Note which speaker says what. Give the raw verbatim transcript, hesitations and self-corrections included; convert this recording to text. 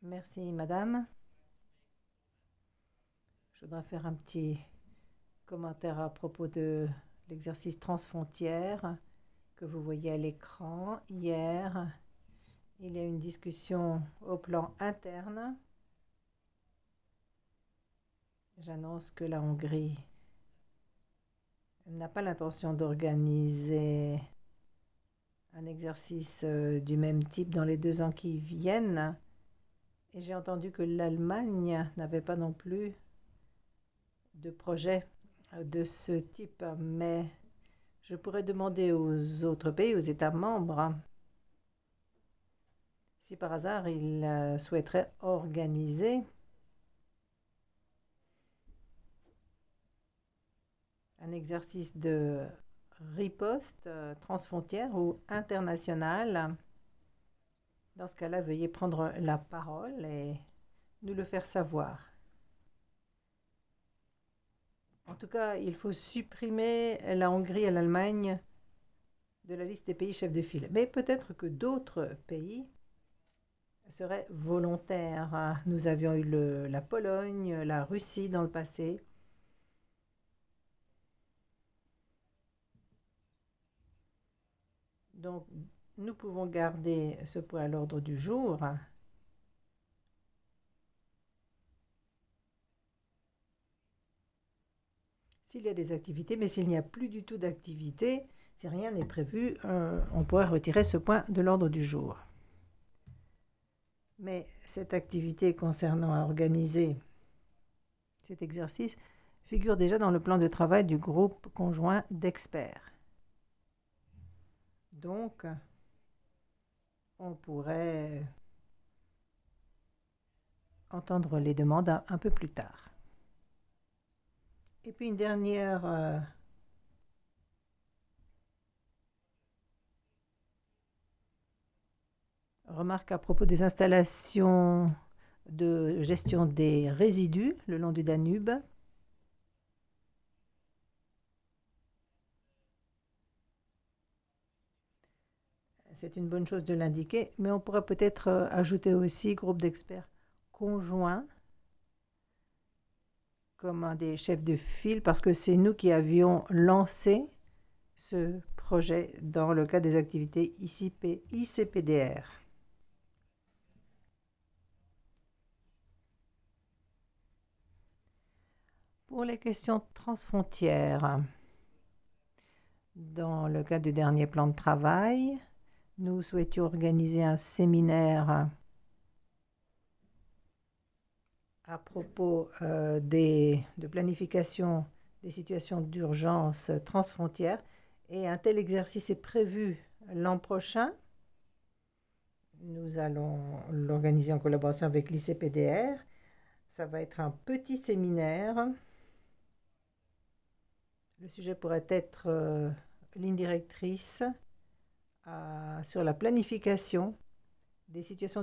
Speaker 1: Merci, madame. Je voudrais faire un petit commentaire à propos de l'exercice transfrontière que vous voyez à l'écran. Hier, il y a eu une discussion au plan interne. J'annonce que la Hongrie n'a pas l'intention d'organiser un exercice euh, du même type dans les deux ans qui viennent. Et j'ai entendu que l'Allemagne n'avait pas non plus de projet de ce type. Mais je pourrais demander aux autres pays, aux États membres, si par hasard ils euh, souhaiteraient organiser un exercice de riposte euh, transfrontière ou international. Dans ce cas-là, veuillez prendre la parole et nous le faire savoir. En tout cas, il faut supprimer la Hongrie et l'Allemagne de la liste des pays chefs de file. Mais peut-être que d'autres pays seraient volontaires. Nous avions eu le, la Pologne, la Russie dans le passé. Donc, nous pouvons garder ce point à l'ordre du jour. S'il y a des activités, mais s'il n'y a plus du tout d'activité, si rien n'est prévu, euh, on pourrait retirer ce point de l'ordre du jour. Mais cette activité concernant à organiser cet exercice figure déjà dans le plan de travail du groupe conjoint d'experts. Donc, on pourrait entendre les demandes un, un peu plus tard. Et puis une dernière euh, remarque à propos des installations de gestion des résidus le long du Danube. C'est une bonne chose de l'indiquer, mais on pourrait peut-être euh, ajouter aussi groupe d'experts conjoints comme un des chefs de file, parce que c'est nous qui avions lancé ce projet dans le cadre des activités I C P D R. Pour les questions transfrontières, dans le cadre du dernier plan de travail, nous souhaitions organiser un séminaire à propos euh, des, de planification des situations d'urgence transfrontières. Et un tel exercice est prévu l'an prochain. Nous allons l'organiser en collaboration avec l'I C P D R. Ça va être un petit séminaire. Le sujet pourrait être euh, ligne directrice euh, sur la planification des situations